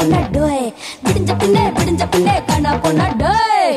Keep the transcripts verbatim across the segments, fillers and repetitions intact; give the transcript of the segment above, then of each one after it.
பொண்ணா டோய் விடிஞ்ச பின்னே விடிஞ்ச பின்னே காணா பொண்ணா டோய்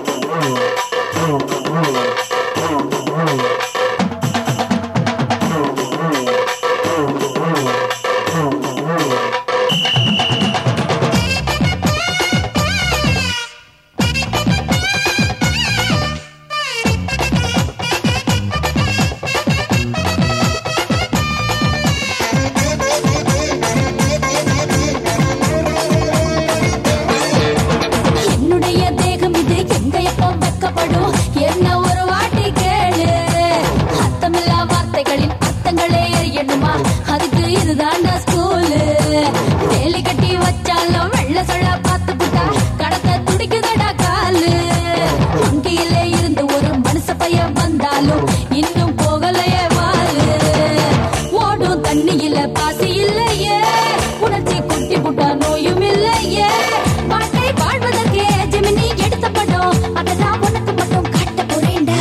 என்ன ஒரு வாட்டி கேளு அர்த்தமில்லா வார்த்தைகளின் அர்த்தங்களே எரியணுமா அதுக்கு இதுதான் ஸ்கூலு வேலி கட்டி வச்சாலும் வெள்ள சொல்ல பார்த்து புட்டா கடத்த துடிக்குதடா காலு வங்கியிலே இருந்து ஒரு மனுஷ பையன் வந்தாலும் இன்னும் போகலையே வாழு ஓடும் தண்ணியில பாசி இல்லையே உணர்ச்சி குட்டி புட்டா நோயும் இல்லையே வாழ்க்கை வாழ்வதற்கே ஜெமினி எடுத்த படம் அதெல்லாம் உனக்கு மட்டும் காட்ட போறேன்டா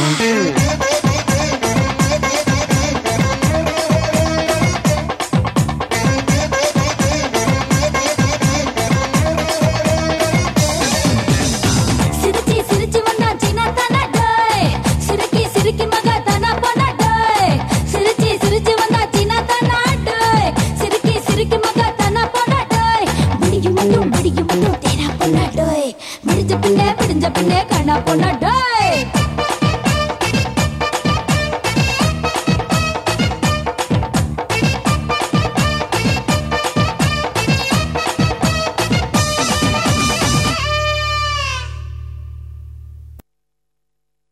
சிரிச்சி சிரிச்சி வந்தா சீனா தானா டோய் சிரிக்கி சிரிக்கி மகா தானா போனா டோய் சிரிச்சி சிரிச்சி வந்தா சீனா தானா டோய் சிரிக்கி சிரிக்கி மகா தானா போனா டோய் விடியும் மட்டும் விடியும் மட்டும் தேனா போனா டோய் விடிஞ்ச பின்னே விடிஞ்ச பின்னே காணா போனா டோய்